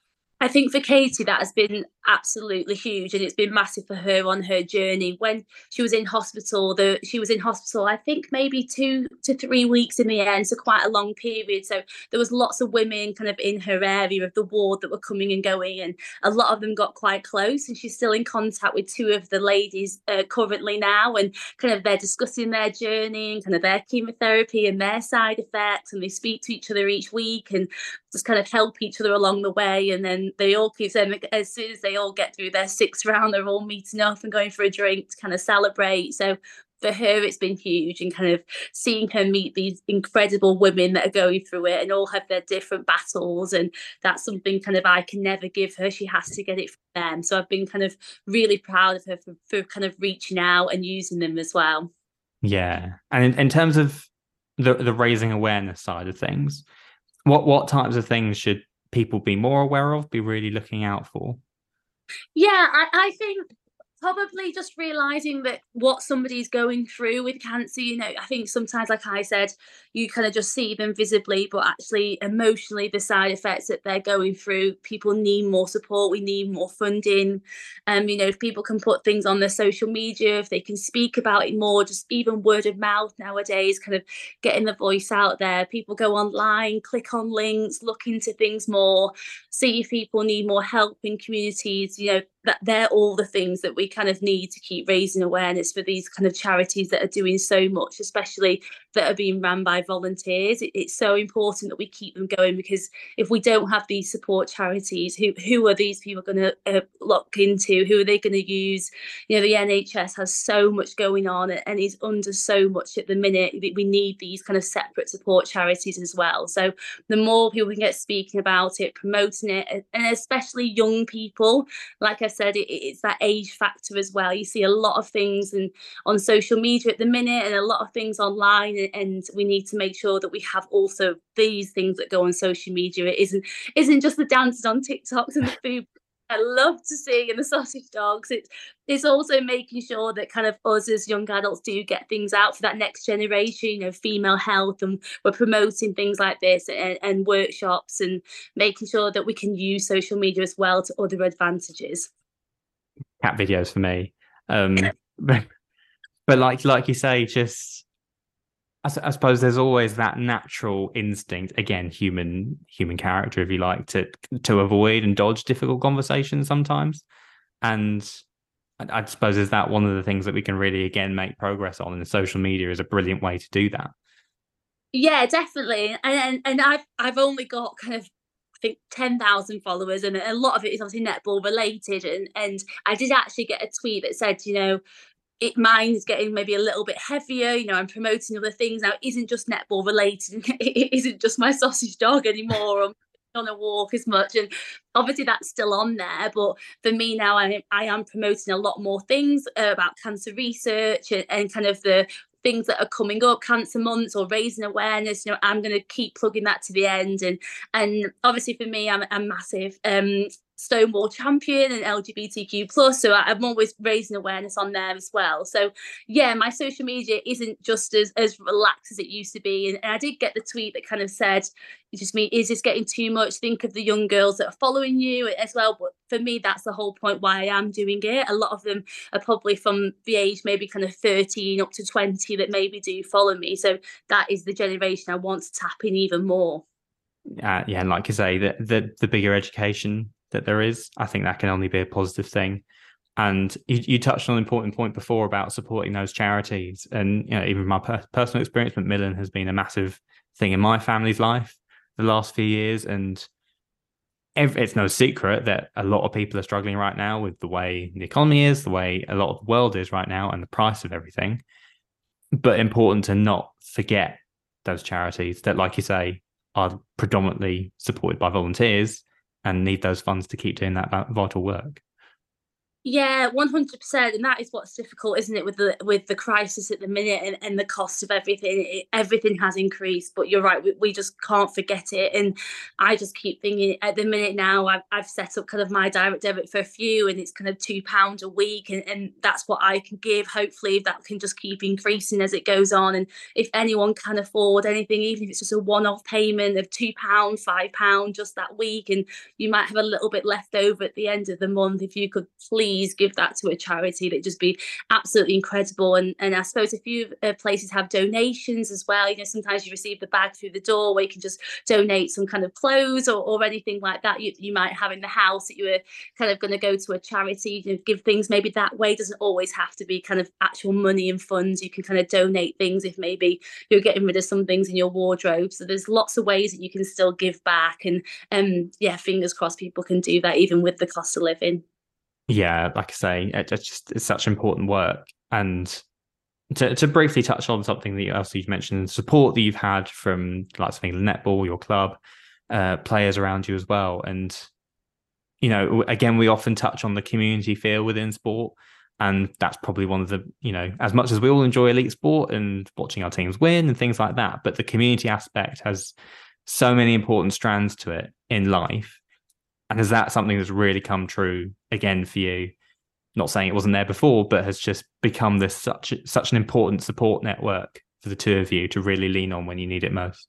[SPEAKER 1] I think for Katie, that has been absolutely huge, and it's been massive for her on her journey. When she was in hospital, the she was in hospital, I think maybe two to three weeks in the end, so quite a long period. So there was lots of women kind of in her area of the ward that were coming and going, and a lot of them got quite close. And she's still in contact with two of the ladies uh, currently now, and kind of they're discussing their journey and kind of their chemotherapy and their side effects, and they speak to each other each week and just kind of help each other along the way. And then they all keep saying, as soon as they all get through their sixth round, they're all meeting up and going for a drink to kind of celebrate. So for her, it's been huge, and kind of seeing her meet these incredible women that are going through it and all have their different battles. And that's something kind of I can never give her. She has to get it from them. So I've been kind of really proud of her for, for kind of reaching out and using them as well.
[SPEAKER 2] Yeah. And in, in terms of the, the raising awareness side of things, What what types of things should people be more aware of, be really looking out for?
[SPEAKER 1] Yeah, I, I think probably just realizing that what somebody's going through with cancer, you know, I think sometimes, like I said, you kind of just see them visibly, but actually emotionally, the side effects that they're going through, people need more support. We need more funding. Um, you know, if people can put things on their social media, if they can speak about it more, just even word of mouth nowadays, kind of getting the voice out there. People go online, click on links, look into things more, see if people need more help in communities. You know, that they're all the things that we kind of need to keep raising awareness for these kind of charities that are doing so much, especially that are being run by volunteers. It, it's so important that we keep them going, because if we don't have these support charities, who who are these people going to uh, look into? Who are they going to use? You know, the N H S has so much going on and is under so much at the minute. We need these kind of separate support charities as well. So the more people can get speaking about it, promoting it, and especially young people, like I said, it, it's that age factor as well. You see a lot of things and on social media at the minute, and a lot of things online, and we need to make sure that we have also these things that go on social media. It isn't isn't just the dances on TikToks and the food I love to see and the sausage dogs. It's it's also making sure that kind of us as young adults do get things out for that next generation, you know, female health, and we're promoting things like this and, and workshops, and making sure that we can use social media as well to other advantages.
[SPEAKER 2] Cat videos for me. Um, but, but like like you say, just I, I suppose there's always that natural instinct, again, human human character, if you like, to to avoid and dodge difficult conversations sometimes. And I, I suppose is that one of the things that we can really, again, make progress on, and social media is a brilliant way to do that.
[SPEAKER 1] Yeah, definitely. And and, and I've I've only got kind of I think ten thousand followers, and a lot of it is obviously netball related. And and I did actually get a tweet that said, you know, it mine's getting maybe a little bit heavier. You know, I'm promoting other things now. It isn't just netball related. It isn't just my sausage dog anymore. I'm on a walk as much, and obviously that's still on there. But for me now, I I am promoting a lot more things uh, about cancer research and, and kind of the things that are coming up, cancer months or raising awareness. You know, I'm going to keep plugging that to the end. And and obviously for me, I'm a massive um Stonewall champion and L G B T Q plus, so I'm always raising awareness on there as well. So yeah, my social media isn't just as as relaxed as it used to be. And, and I did get the tweet that kind of said, "You just mean, is this getting too much? Think of the young girls that are following you as well." But for me, that's the whole point why I am doing it. A lot of them are probably from the age maybe kind of thirteen up to twenty that maybe do follow me. So that is the generation I want to tap in even more.
[SPEAKER 2] Uh, yeah, and like you say, the, the the bigger education that there is, I think that can only be a positive thing. And you, you touched on an important point before about supporting those charities. And you know, even my per- personal experience, Macmillan has been a massive thing in my family's life the last few years. And every, it's no secret that a lot of people are struggling right now with the way the economy is, the way a lot of the world is right now, and the price of everything. But important to not forget those charities that, like you say, are predominantly supported by volunteers and need those funds to keep doing that vital work.
[SPEAKER 1] Yeah, one hundred percent. And that is what's difficult, isn't it, with the with the crisis at the minute, and, and the cost of everything. It, everything has increased, but you're right, we, we just can't forget it. And I just keep thinking at the minute now, I've, I've set up kind of my direct debit for a few, and it's kind of two pounds a week. And, and that's what I can give. Hopefully that can just keep increasing as it goes on. And if anyone can afford anything, even if it's just a one-off payment of two pounds, five pounds just that week, and you might have a little bit left over at the end of the month, if you could please give that to a charity, that'd just be absolutely incredible. And and I suppose a few uh, places have donations as well. You know, sometimes you receive the bag through the door where you can just donate some kind of clothes, or, or anything like that you, you might have in the house that you were kind of going to go to a charity. You know, give things maybe that way. It doesn't always have to be kind of actual money and funds. You can kind of donate things if maybe you're getting rid of some things in your wardrobe. So there's lots of ways that you can still give back. And um yeah, fingers crossed people can do that even with the cost of living.
[SPEAKER 2] Yeah, like I say, it, it's just it's such important work. And to to briefly touch on something that else you've mentioned, support that you've had from like something like netball, your club, uh, players around you as well. And you know, again, we often touch on the community feel within sport, and that's probably one of the, you know, as much as we all enjoy elite sport and watching our teams win and things like that, but the community aspect has so many important strands to it in life. And is that something that's really come true again for you? Not saying it wasn't there before, but has just become this such such an important support network for the two of you to really lean on when you need it most.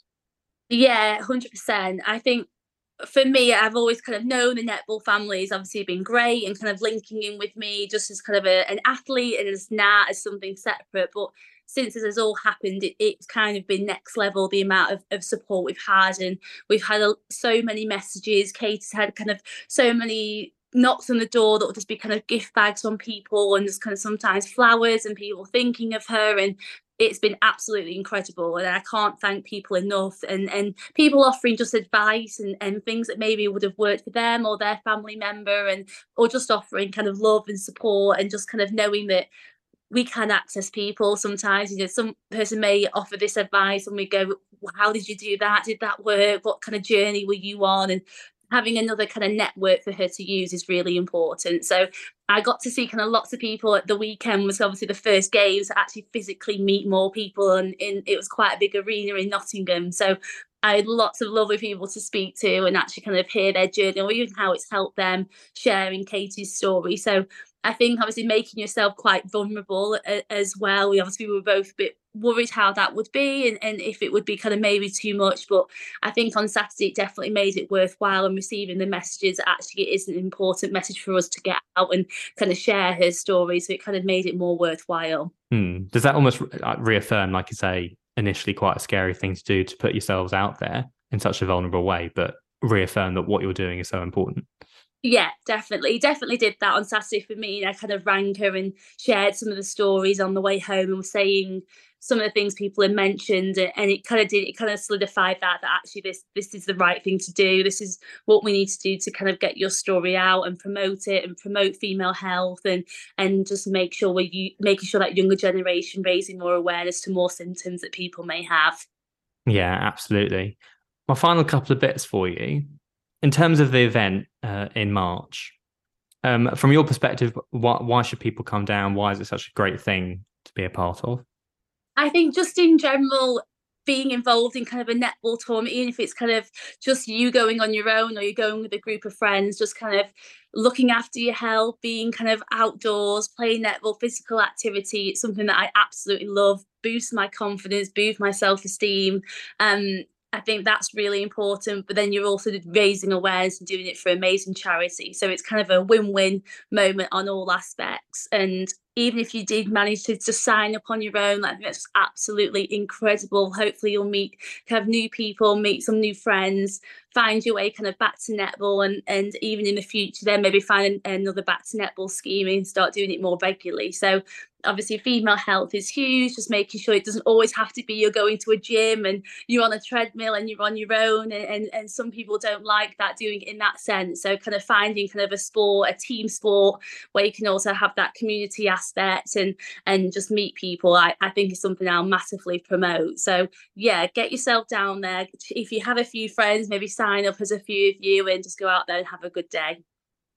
[SPEAKER 1] Yeah, one hundred percent. I think for me, I've always kind of known the netball family has obviously been great, and kind of linking in with me just as kind of a, an athlete, and as Nat as something separate. But since this has all happened, it, it's kind of been next level, the amount of, of support we've had. And we've had a, so many messages. Katie's had kind of so many knocks on the door that will just be kind of gift bags on people, and just kind of sometimes flowers and people thinking of her. And it's been absolutely incredible, and I can't thank people enough. And and people offering just advice, and, and things that maybe would have worked for them or their family member, and or just offering kind of love and support, and just kind of knowing that we can access people sometimes. You know, some person may offer this advice and we go, how did you do that? Did that work? What kind of journey were you on? And having another kind of network for her to use is really important. So I got to see kind of lots of people at the weekend. Was obviously the first games to actually physically meet more people, and in, it was quite a big arena in Nottingham. So I had lots of lovely people to speak to and actually kind of hear their journey, or even how it's helped them, sharing Katie's story. So I think obviously making yourself quite vulnerable a, as well. We obviously were both a bit worried how that would be, and, and if it would be kind of maybe too much. But I think on Saturday it definitely made it worthwhile, and receiving the messages that actually it is an important message for us to get out and kind of share her story. So it kind of made it more worthwhile.
[SPEAKER 2] Hmm. Does that almost reaffirm, like you say, initially quite a scary thing to do, to put yourselves out there in such a vulnerable way, but reaffirm that what you're doing is so important?
[SPEAKER 1] Yeah, definitely. Definitely did that on Saturday for me. And I kind of rang her and shared some of the stories on the way home, and was saying some of the things people had mentioned. And it kind of did, it kind of solidified that, that actually this this is the right thing to do. This is what we need to do to kind of get your story out and promote it, and promote female health, and and just make sure we're you, making sure that younger generation raising more awareness to more symptoms that people may have.
[SPEAKER 2] Yeah, absolutely. My final couple of bits for you. In terms of the event uh, in March, um, from your perspective, why, why should people come down? Why is it such a great thing to be a part of?
[SPEAKER 1] I think just in general, being involved in kind of a netball tournament, even if it's kind of just you going on your own, or you're going with a group of friends, just kind of looking after your health, being kind of outdoors, playing netball, physical activity. It's something that I absolutely love, boosts my confidence, boosts my self-esteem. Um, I think that's really important. But then you're also raising awareness and doing it for amazing charity. So it's kind of a win-win moment on all aspects. And even if you did manage to just sign up on your own, I think that's absolutely incredible. Hopefully you'll meet kind of new people, meet some new friends, find your way kind of back to netball, and and even in the future then maybe find another back to netball scheme and start doing it more regularly. So obviously female health is huge, just making sure it doesn't always have to be you're going to a gym and you're on a treadmill and you're on your own, and, and, and some people don't like that, doing it in that sense. So kind of finding kind of a sport, a team sport, where you can also have that community aspect, and and just meet people, I, I think is something I'll massively promote. So yeah, get yourself down there. If you have a few friends, maybe sign up as a few of you and just go out there and have a good day.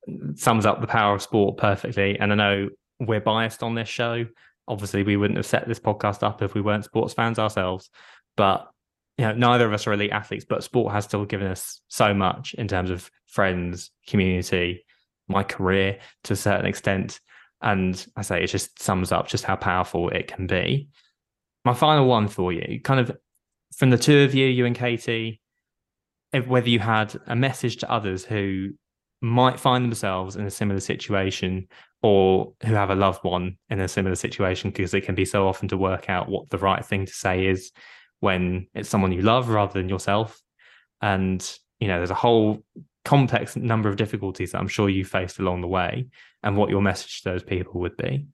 [SPEAKER 2] sums up the power of sport perfectly. And I know we're biased on this show. Obviously, we wouldn't have set this podcast up if we weren't sports fans ourselves. But you know, neither of us are elite athletes, but sport has still given us so much in terms of friends, community, my career to a certain extent. And I say it just sums up just how powerful it can be. My final one for you, kind of from the two of you, you and Katie, if, whether you had a message to others who might find themselves in a similar situation or who have a loved one in a similar situation, because it can be so often to work out what the right thing to say is when it's someone you love rather than yourself. And, you know, there's a whole complex number of difficulties that I'm sure you faced along the way, and what your message to those people would be.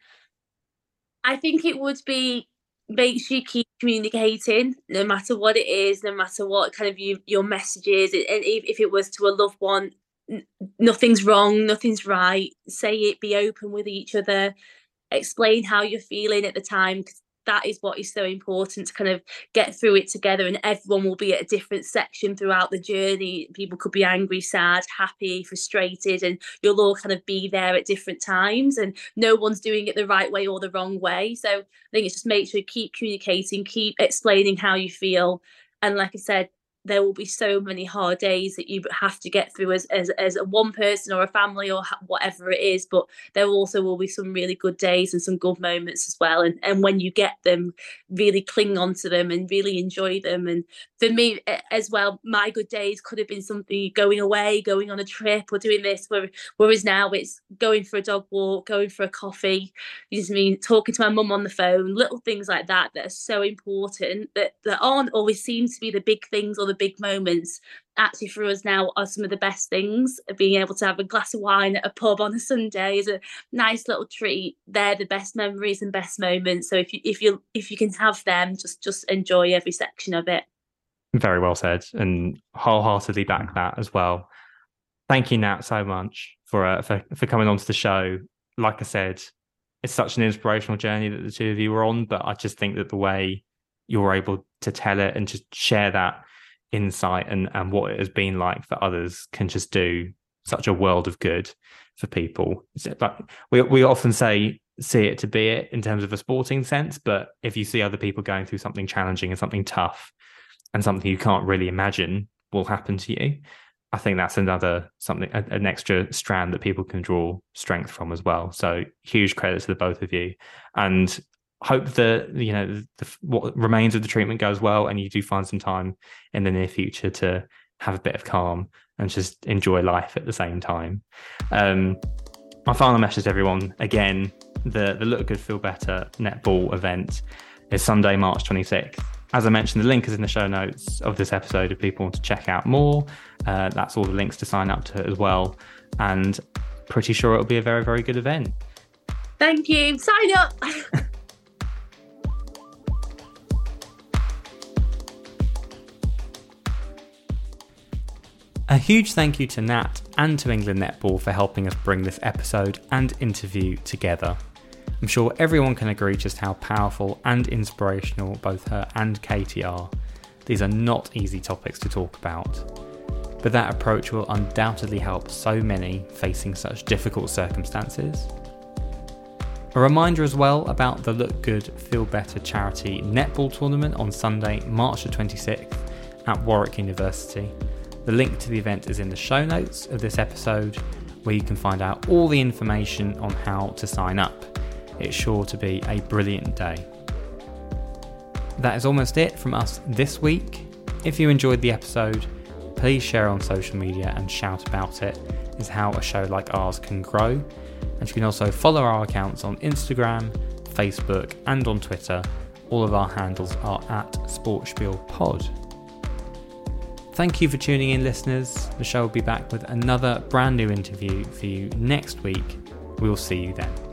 [SPEAKER 1] I think it would be, make sure you keep communicating, no matter what it is, no matter what kind of you, your message is. And if, if it was to a loved one, n- nothing's wrong, nothing's right. Say it, be open with each other, explain how you're feeling at the time, because that is what is so important, to kind of get through it together. And everyone will be at a different section throughout the journey. People could be angry, sad, happy, frustrated, and you'll all kind of be there at different times, and no one's doing it the right way or the wrong way. So I think it's just make sure you keep communicating, keep explaining how you feel. And like I said, there will be so many hard days that you have to get through as, as, as a one person or a family or whatever it is. But there also will be some really good days and some good moments as well. And, and when you get them, really cling on to them and really enjoy them. And for me as well, my good days could have been something going away, going on a trip or doing this, whereas now it's going for a dog walk, going for a coffee, you just mean talking to my mum on the phone, little things like that that are so important, that, that aren't always seem to be the big things or the big moments. Actually for us now are some of the best things. Being able to have a glass of wine at a pub on a Sunday is a nice little treat. They're the best memories and best moments. So if you if you if you can have them, just just enjoy every section of it.
[SPEAKER 2] Very well said, and wholeheartedly back that as well. Thank you, Nat, so much for uh, for for coming onto the show. Like I said, it's such an inspirational journey that the two of you were on, but I just think that the way you're able to tell it and just share that insight and, and what it has been like for others can just do such a world of good for people. Like we we often say, see it to be it in terms of a sporting sense, but if you see other people going through something challenging and something tough and something you can't really imagine will happen to you, I think that's another something, an extra strand that people can draw strength from as well. So huge credit to the both of you, and hope that, you know, the, what remains of the treatment goes well, and you do find some time in the near future to have a bit of calm and just enjoy life at the same time. Um, my final message to everyone, again, the, the Look Good, Feel Better netball event is Sunday, March twenty-sixth. As I mentioned, the link is in the show notes of this episode if people want to check out more. Uh, that's all the links to sign up to it as well. And pretty sure it'll be a very, very good event.
[SPEAKER 1] Thank you. Sign up.
[SPEAKER 2] A huge thank you to Nat and to England Netball for helping us bring this episode and interview together. I'm sure everyone can agree just how powerful and inspirational both her and Katie are. These are not easy topics to talk about, but that approach will undoubtedly help so many facing such difficult circumstances. A reminder as well about the Look Good, Feel Better charity netball tournament on Sunday, March the twenty-sixth at Warwick University. The link to the event is in the show notes of this episode, where you can find out all the information on how to sign up. It's sure to be a brilliant day. That is almost it from us this week. If you enjoyed the episode, please share on social media and shout about it. It's how a show like ours can grow. And you can also follow our accounts on Instagram, Facebook and on Twitter. All of our handles are at SportSpielPod. Thank you for tuning in, listeners. The show will be back with another brand new interview for you next week. We will see you then.